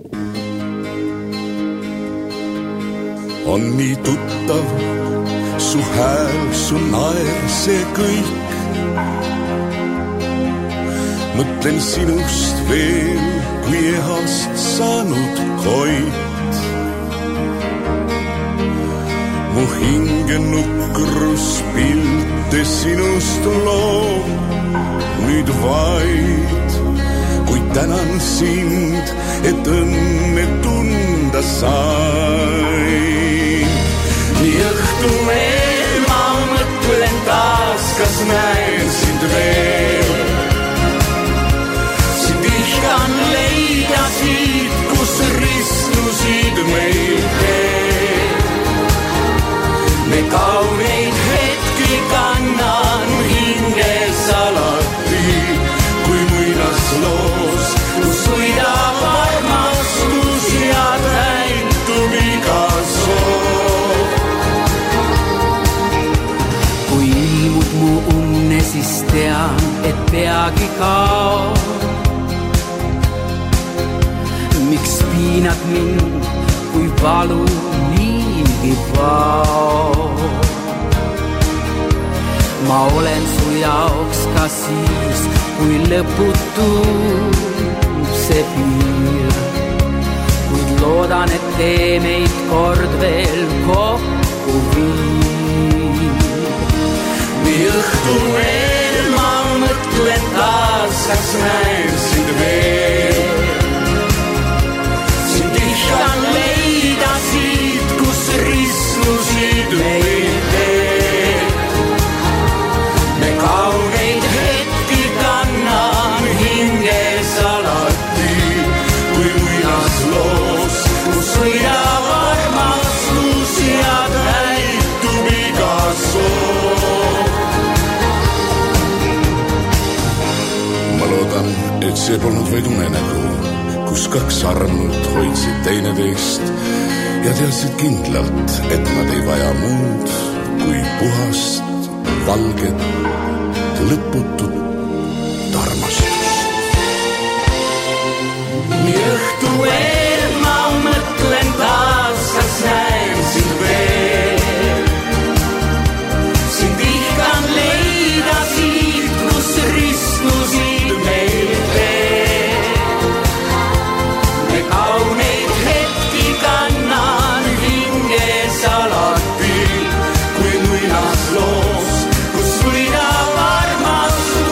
[SPEAKER 6] On nii tuttav su hääl, su naer, see kõik. Mõtlen sinust veel, kui ehast saanud koit. Mu hinge nukrus pilte sinust loob nüüd vaid, kui tänan sind, et õnne tunda sai. Nii õhtu veel ma mõtlen taas, kas näen sind veel. Sind ihkan leida siit, kus ristlusid meil teeb. Me kauneid hetki kannan hinges alati, kui muinasloos, kus võidab armastus ja täitub iga soov.
[SPEAKER 8] Mu unne siis tean, et peagi kaob. Miks piinad mind, kui valu niigi vaob? Ma olen su jaoks ka siis, kui lõputub see piir. Kuid loodan, et tee meid kord veel kokku viib. Nii õhtu veel ma mõtlen taas, kas näen sind veel. Sind ihkan leida siit, kus ristlusid meil teeb. Me kauneid hetki kannan hinges alati, kui muinasloos, kus võidab armastus ja täitub iga soov. Et see polnud vaid unenägu, kus kaks armult hoidsid teineteist ja teadsid kindlalt, et nad ei vaja muud kui puhast, valget, lõputut armastust. Nii õhtu veel ma mõtlen taas, kas näen sind veel. Sind ihkan leida siit, kus ristlusid meil teeb. Me kauneid hetki kannan hinges alati, kui muinasloos, kus võidab armastus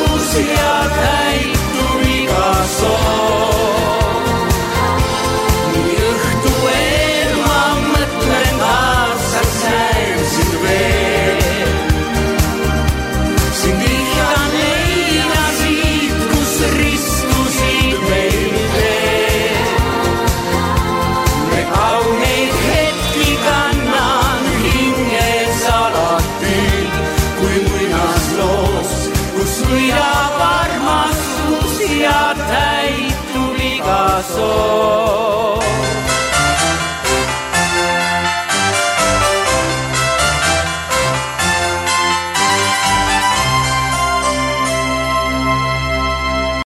[SPEAKER 9] ja täitub iga soov.